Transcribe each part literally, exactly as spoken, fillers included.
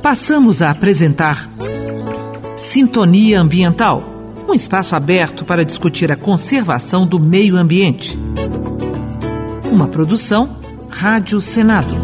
Passamos a apresentar Sintonia Ambiental, um espaço aberto para discutir a conservação do meio ambiente. Uma produção Rádio Senado.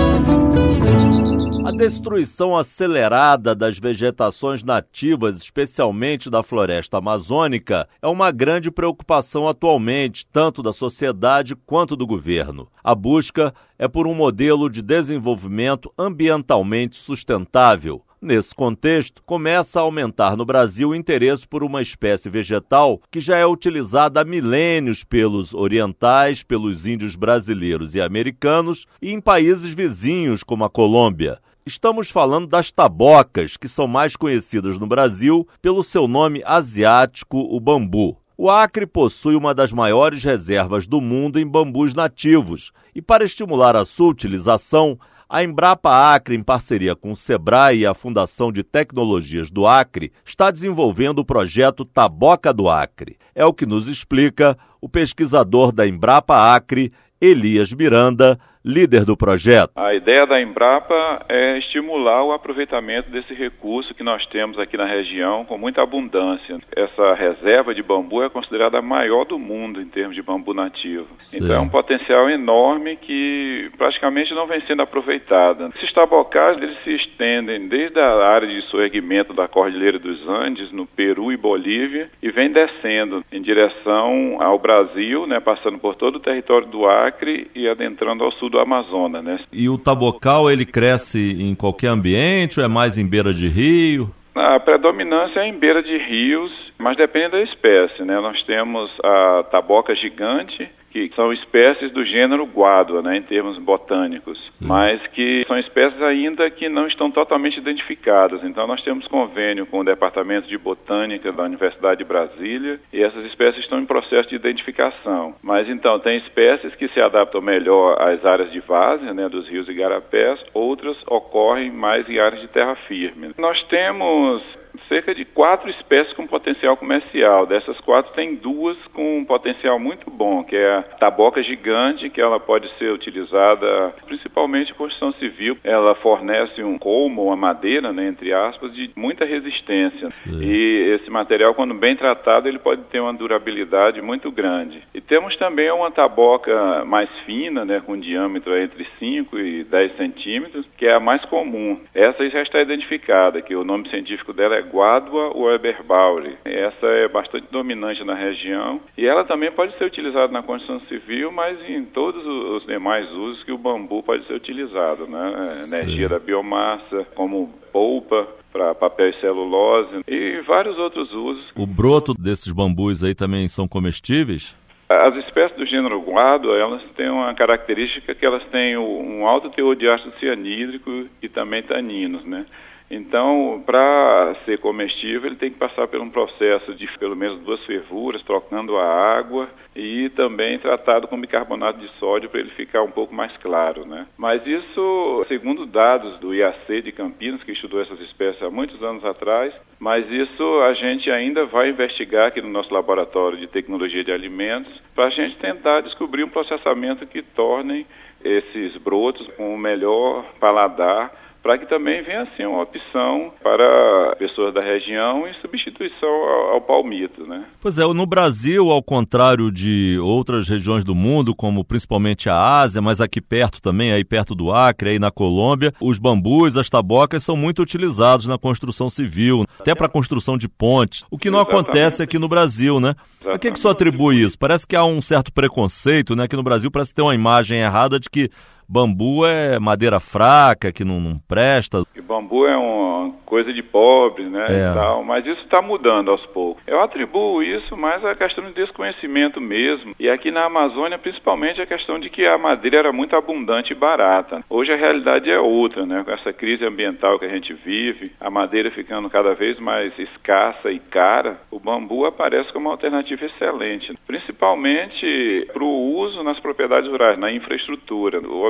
A destruição acelerada das vegetações nativas, especialmente da floresta amazônica, é uma grande preocupação atualmente, tanto da sociedade quanto do governo. A busca é por um modelo de desenvolvimento ambientalmente sustentável. Nesse contexto, começa a aumentar no Brasil o interesse por uma espécie vegetal que já é utilizada há milênios pelos orientais, pelos índios brasileiros e americanos e em países vizinhos como a Colômbia. Estamos falando das tabocas, que são mais conhecidas no Brasil pelo seu nome asiático, o bambu. O Acre possui uma das maiores reservas do mundo em bambus nativos e, para estimular a sua utilização, a Embrapa Acre, em parceria com o Sebrae e a Fundação de Tecnologias do Acre, está desenvolvendo o projeto Taboca do Acre. É o que nos explica o pesquisador da Embrapa Acre, Elias Miranda, líder do projeto. A ideia da Embrapa é estimular o aproveitamento desse recurso que nós temos aqui na região com muita abundância. Essa reserva de bambu é considerada a maior do mundo em termos de bambu nativo. Sim. Então é um potencial enorme que praticamente não vem sendo aproveitado. Esses tabocais eles se estendem desde a área de soerguimento da Cordilheira dos Andes, no Peru e Bolívia, e vem descendo em direção ao Brasil, né, passando por todo o território do Acre e adentrando ao sul do Amazonas, né? E o tabocal, ele cresce em qualquer ambiente ou é mais em beira de rio? A predominância é em beira de rios, mas depende da espécie, né? Nós temos a taboca gigante, que são espécies do gênero Guadua, né, em termos botânicos, Sim. mas que são espécies ainda que não estão totalmente identificadas. Então nós temos convênio com o Departamento de Botânica da Universidade de Brasília e essas espécies estão em processo de identificação. Mas então tem espécies que se adaptam melhor às áreas de várzea, né, dos rios e igarapés, outras ocorrem mais em áreas de terra firme. Nós temos cerca de quatro espécies com potencial comercial. Dessas quatro, tem duas com um potencial muito bom, que é a taboca gigante, que ela pode ser utilizada principalmente em construção civil. Ela fornece um colmo, uma madeira, né, entre aspas, de muita resistência. Sim. E esse material, quando bem tratado, ele pode ter uma durabilidade muito grande. E temos também uma taboca mais fina, né, com diâmetro entre cinco e dez centímetros, que é a mais comum. Essa já está identificada, que o nome científico dela é Guadua Weberbauri. Essa é bastante dominante na região e ela também pode ser utilizada na construção civil, mas em todos os demais usos que o bambu pode ser utilizado, né? Energia da biomassa, como polpa para papel e celulose e vários outros usos. O broto desses bambus aí também são comestíveis? As espécies do gênero Guadua, elas têm uma característica que elas têm um alto teor de ácido cianídrico e também taninos, né? Então, para ser comestível, ele tem que passar por um processo de pelo menos duas fervuras, trocando a água e também tratado com bicarbonato de sódio para ele ficar um pouco mais claro, né? Mas isso, segundo dados do I A C de Campinas, que estudou essas espécies há muitos anos atrás, mas isso a gente ainda vai investigar aqui no nosso laboratório de tecnologia de alimentos para a gente tentar descobrir um processamento que torne esses brotos com o melhor paladar, para que também venha assim uma opção para pessoas da região em substituição ao, ao palmito, né? Pois é, no Brasil, ao contrário de outras regiões do mundo, como principalmente a Ásia, mas aqui perto também, aí perto do Acre, aí na Colômbia, os bambus, as tabocas são muito utilizados na construção civil, até para a construção de pontes, o que não Exatamente. Acontece aqui no Brasil, né? Exatamente. A que é que isso atribui isso? Parece que há um certo preconceito, né? Aqui no Brasil parece ter uma imagem errada de que bambu é madeira fraca, que não, não presta. E bambu é uma coisa de pobre, né, é. e tal, mas isso está mudando aos poucos. Eu atribuo isso mais à questão de desconhecimento mesmo, e aqui na Amazônia, principalmente, a questão de que a madeira era muito abundante e barata. Hoje a realidade é outra, né, com essa crise ambiental que a gente vive, a madeira ficando cada vez mais escassa e cara, o bambu aparece como uma alternativa excelente, principalmente para o uso nas propriedades rurais, na infraestrutura. O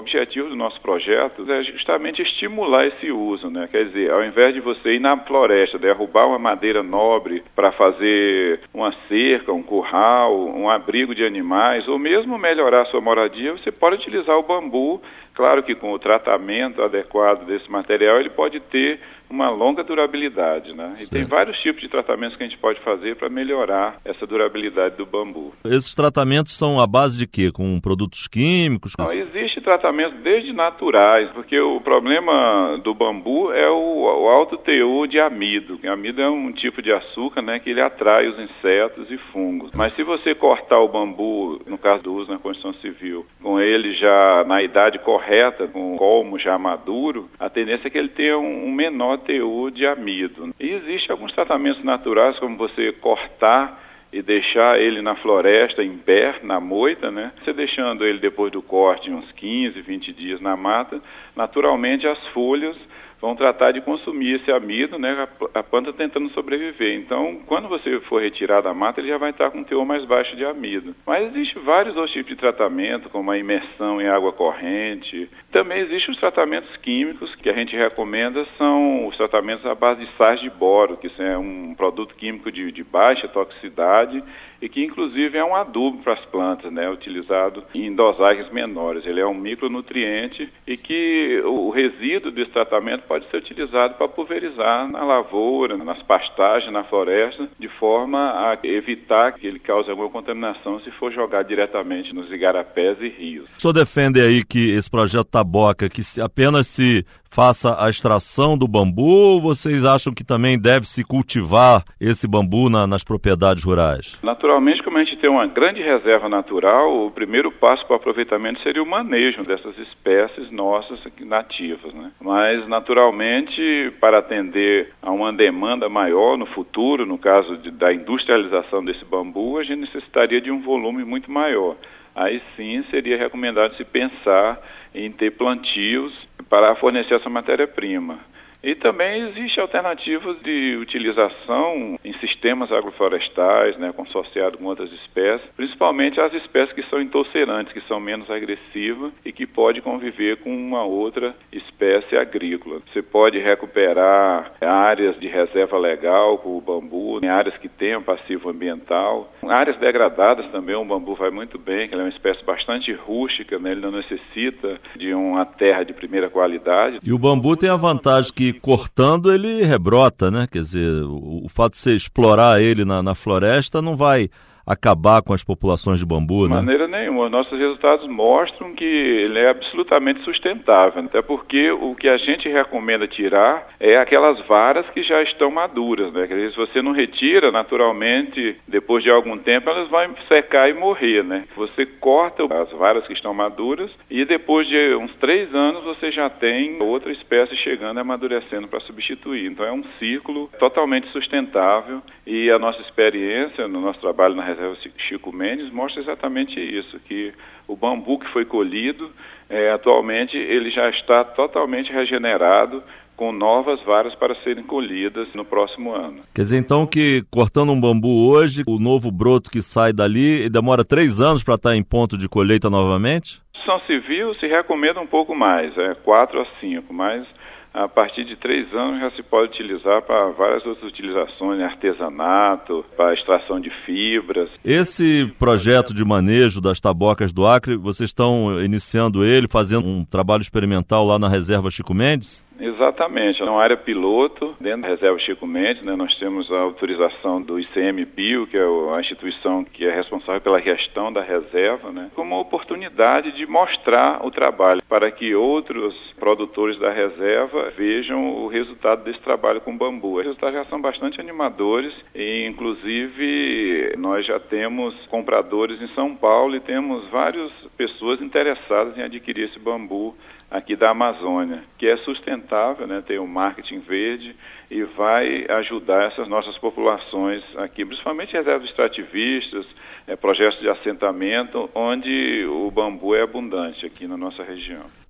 objetivo do nosso projeto é justamente estimular esse uso, né? Quer dizer, ao invés de você ir na floresta, derrubar uma madeira nobre para fazer uma cerca, um curral, um abrigo de animais, ou mesmo melhorar a sua moradia, você pode utilizar o bambu. Claro que com o tratamento adequado desse material, ele pode ter uma longa durabilidade, né? E tem vários tipos de tratamentos que a gente pode fazer para melhorar essa durabilidade do bambu. Esses tratamentos são à base de quê? Com produtos químicos? Não, existe tratamento desde naturais, porque o problema do bambu é o, o alto teor de amido. O amido é um tipo de açúcar, né, que ele atrai os insetos e fungos. Mas se você cortar o bambu, no caso do uso na construção civil, com ele já na idade correta, com o colmo já maduro, a tendência é que ele tenha um, um menor teor de amido. E existem alguns tratamentos naturais, como você cortar e deixar ele na floresta, em pé, na moita, né? Você deixando ele depois do corte uns quinze, vinte dias na mata, naturalmente as folhas vão tratar de consumir esse amido, né? A planta tentando sobreviver. Então, quando você for retirar da mata, ele já vai estar com um teor mais baixo de amido. Mas existem vários outros tipos de tratamento, como a imersão em água corrente. Também existem os tratamentos químicos que a gente recomenda, são os tratamentos à base de sais de boro, que é um produto químico de, de baixa toxicidade e que inclusive é um adubo para as plantas, né, utilizado em dosagens menores. Ele é um micronutriente e que o resíduo desse tratamento pode ser utilizado para pulverizar na lavoura, nas pastagens, na floresta, de forma a evitar que ele cause alguma contaminação se for jogar diretamente nos igarapés e rios. O senhor defende aí que esse projeto Taboca, que apenas se faça a extração do bambu, ou vocês acham que também deve-se cultivar esse bambu na, nas propriedades rurais? Naturalmente, como a gente tem uma grande reserva natural, o primeiro passo para o aproveitamento seria o manejo dessas espécies nossas nativas, né? Mas, naturalmente, para atender a uma demanda maior no futuro, no caso de, da industrialização desse bambu, a gente necessitaria de um volume muito maior. Aí sim seria recomendado se pensar em ter plantios para fornecer essa matéria-prima. E também existem alternativas de utilização em sistemas agroflorestais, né, consorciado com outras espécies, principalmente as espécies que são intolerantes, que são menos agressivas e que podem conviver com uma outra espécie agrícola. Você pode recuperar áreas de reserva legal com o bambu, em áreas que tenham passivo ambiental. Áreas degradadas também, o bambu vai muito bem, que ele é uma espécie bastante rústica, né, ele não necessita de uma terra de primeira qualidade. E o bambu tem a vantagem que cortando ele rebrota, né? Quer dizer, o, o fato de você explorar ele na, na floresta não vai acabar com as populações de bambu, né? De maneira nenhuma. Nossos resultados mostram que ele é absolutamente sustentável, até porque o que a gente recomenda tirar é aquelas varas que já estão maduras, né? Quer dizer, se você não retira, naturalmente, depois de algum tempo, elas vão secar e morrer, né? Você corta as varas que estão maduras e depois de uns três anos você já tem outra espécie chegando e amadurecendo para substituir. Então é um ciclo totalmente sustentável e a nossa experiência no nosso trabalho na Reserva Chico Mendes mostra exatamente isso, que o bambu que foi colhido, é, atualmente ele já está totalmente regenerado com novas varas para serem colhidas no próximo ano. Quer dizer, então, que cortando um bambu hoje, o novo broto que sai dali demora três anos para estar em ponto de colheita novamente? Na construção civil se recomenda um pouco mais, é quatro a cinco, mas a partir de três anos já se pode utilizar para várias outras utilizações, artesanato, para extração de fibras. Esse projeto de manejo das tabocas do Acre, vocês estão iniciando ele, fazendo um trabalho experimental lá na Reserva Chico Mendes? Exatamente, é uma área piloto dentro da Reserva Chico Mendes, né? Nós temos a autorização do I C M Bio, que é a instituição que é responsável pela gestão da reserva, né? Como uma oportunidade de mostrar o trabalho para que outros produtores da reserva vejam o resultado desse trabalho com bambu. Os resultados já são bastante animadores e, inclusive, nós já temos compradores em São Paulo e temos várias pessoas interessadas em adquirir esse bambu aqui da Amazônia, que é sustentável, né, tem um marketing verde e vai ajudar essas nossas populações aqui, principalmente reservas extrativistas, é, projetos de assentamento, onde o bambu é abundante aqui na nossa região.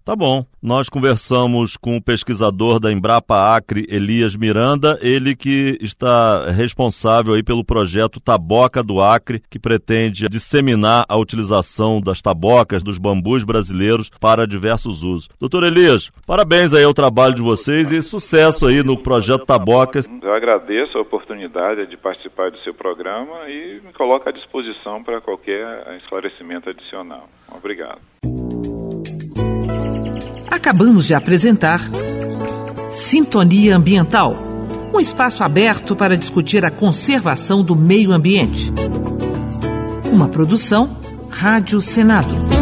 Tá bom. Nós conversamos com o pesquisador da Embrapa Acre, Elias Miranda, ele que está responsável aí pelo projeto Taboca do Acre, que pretende disseminar a utilização das tabocas, dos bambus brasileiros para diversos usos. Doutor Elias, parabéns aí ao trabalho de vocês e sucesso aí no projeto Tabocas. Eu agradeço a oportunidade de participar do seu programa e me coloco à disposição para qualquer esclarecimento adicional. Obrigado. Acabamos de apresentar Sintonia Ambiental, um espaço aberto para discutir a conservação do meio ambiente. Uma produção Rádio Senado.